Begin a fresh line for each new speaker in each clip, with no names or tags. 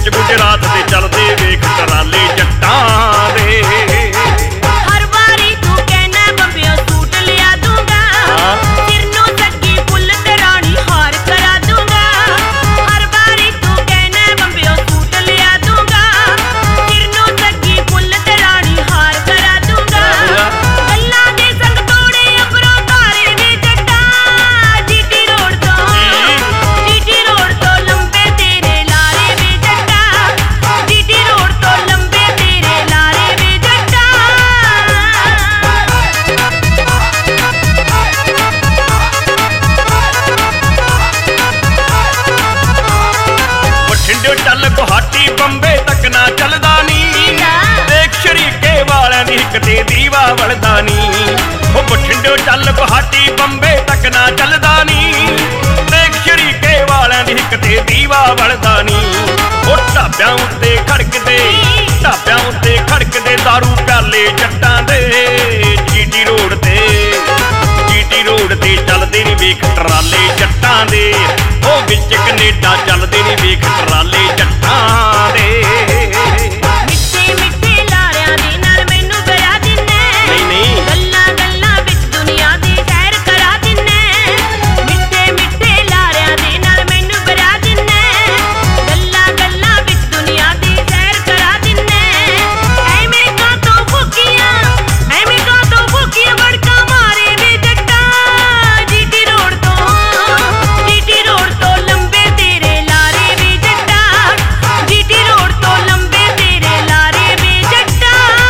ਵਿੱਚ ਗੁਜਰਾਤ ਦੇ ਚੱਲਦੇ ਵੇਖ ਟਰਾਲੇ ਜੱਟਾਂ ਦੇ।
ਹਰ ਵਾਰੀ ਤੂੰ ਕਹਿਣਾ ਬੰਬਿਓ ਸੂਟ ਲਿਆ ਦੂੰਗਾ, ਸਿਰ ਨੂੰ ਸੱਗੀ ਫੁੱਲ ਤੇ ਰਾਣੀ ਹਾਰ ਕਰਾ ਦੂੰਗਾ। ਹਰ ਵਾਰੀ ਤੂੰ ਕਹਿਣਾ ਬੰਬਿਓ ਸੂਟ ਲਿਆ ਦੂੰਗਾ, ਸਿਰ ਨੂੰ ਸੱਗੀ ਫੁੱਲ ਤੇ ਰਾਣੀ ਹਾਰ ਕਰਾ ਦੂੰਗਾ। ਗੱਲਾਂ ਦੇ ਸੰਗ ਤੋੜੇ ਅਪਰੋਂ ਤਾਰੇ ਵੇ ਜੱਟਾ, ਜੀਟੀ ਰੋਡ ਤੋਂ ਲੰਬੇ ਤੇਰੇ ਲਾਰੇ ਵੇ ਜੱਟਾ, ਜੀਟੀ ਰੋਡ ਤੋਂ ਲੰਬੇ ਤੇਰੇ ਲਾਰੇ ਵੇ ਜੱਟਾ।
ਬਠਿੰਡੇ ਚੱਲ ਗੁਹਾਟੀ ਬੰਬੇ ਤੱਕ ਨਾ ਚੱਲਦਾ ਨੀ, ਦੇਖ ਸ਼ਰੀਕੇ ਵਾਲਿਆਂ ਦੀ ਹਿੱਕ ਤੇ ਦੀਵਾ ਵਲਦਾ ਨੀ। ਉਹ ਬਠਿੰਡੇ ਚੱਲ ਗੁਹਾਟੀ ਬੰਬੇ ਤੱਕ ਨਾ ਚੱਲਦਾ ਨੀ, ਦੇਖ ਸ਼ਰੀਕੇ ਵਾਲਿਆਂ ਦੀ ਹਿੱਕ ਤੇ ਦੀਵਾ ਵਲਦਾ ਨੀ। ਉਹ ਢਾਬਿਆਂ ਉੱਤੇ ਖੜਕਦੇ ਦਾਰੂ ਪਿਆਲੇ ਜੱਟਾਂ ਦੇ, ਜੀਟੀ ਰੋਡ ਤੇ ਚੱਲਦੇ ਨੀ ਵੇਖ ਟਰਾਲੇ ਜੱਟਾਂ ਦੇ। ਉਹ ਵਿੱਚ ਕਨੇਡਾ ਚੱਲਦੇ ਨੀ ਵੇਖ ਟਰਾਲੇ ਜੱਟਾਂ ਦੇ।
ਮਿੱਠੇ ਮਿੱਠੇ ਲਾਰਿਆਂ ਦੇ ਨਾਲ ਮੈਨੂੰ ਵਿਆਹ ਦਿੰਨੇ,
ਨਹੀਂ
ਗੱਲਾਂ ਗੱਲਾਂ ਵਿੱਚ ਦੁਨੀਆ ਦੀ ਸੈਰ ਕਰਾ ਦਿੰਨੇ। ਮਿੱਠੇ ਮਿੱਠੇ ਲਾਰਿਆਂ ਦੇ ਨਾਲ ਮੈਨੂੰ ਵਿਆਹ ਦਿੰਨੇ, ਗੱਲਾਂ ਗੱਲਾਂ ਵਿੱਚ ਦੁਨੀਆ ਦੀ ਸੈਰ ਕਰਾ ਦਿੰਨੇ। ਐਵੇਂ ਕਾਤੋਂ ਭੁੱਖੀਆਂ ਵੜਕਾ ਮਾਰੇ ਵੇ ਜੱਟਾ, ਜੀਟੀ ਰੋਡ ਤੋਂ ਲੰਬੇ ਤੇਰੇ ਲਾਰੇ ਵੇ ਜੱਟਾ, ਜੀਟੀ ਰੋਡ ਤੋਂ ਲੰਬੇ ਤੇਰੇ ਲਾਰੇ ਵੇ ਜੱਟਾ।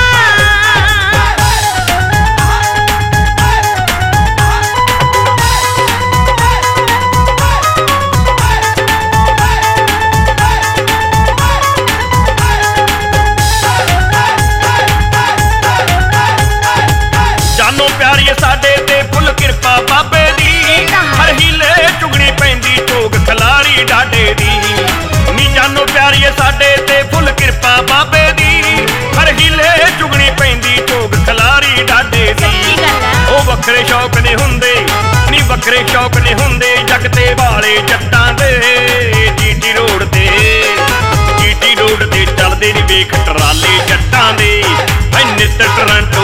ਜਾਨੋ ਪਿਆਰੀਏ ਸਾਡੇ ਤੇ ਫੁੱਲ ਕਿਰਪਾ ਬਾਬੇ ਦੀ, ਹਰ ਹੀਲੇ ਚੁਗਣੀ ਪੈਂਦੀ ਚੋਗ ਖਲਾਰੀ ਡਾਡੇ ਦੀ। ਨੀ ਜਾਨੋ ਪਿਆਰੀਏ ਸਾਡੇ ਤੇ ਫੁੱਲ ਕਿਰਪਾ ਬਾਬੇ ਦੀ, ਹਰ ਹੀਲੇ ਚੁਗਣੀ ਪੈਂਦੀ ਚੋਗ ਖਲਾਰੀ ਡਾਡੇ ਦੀ। ਉਹ ਵੱਖਰੇ ਸ਼ੌਕ ਨੇ ਹੁੰਦੇ ਜੱਗ ਤੇ ਵਾਲੇ ਜੱਟਾਂ ਦੇ, ਜੀਟੀ ਰੋਡ ਤੇ ਚੱਲਦੇ ਨੀ ਵੇਖ ਟਰਾਲੇ ਜੱਟਾਂ ਦੇ। ਨਿੱਤ ਟਰੰਟ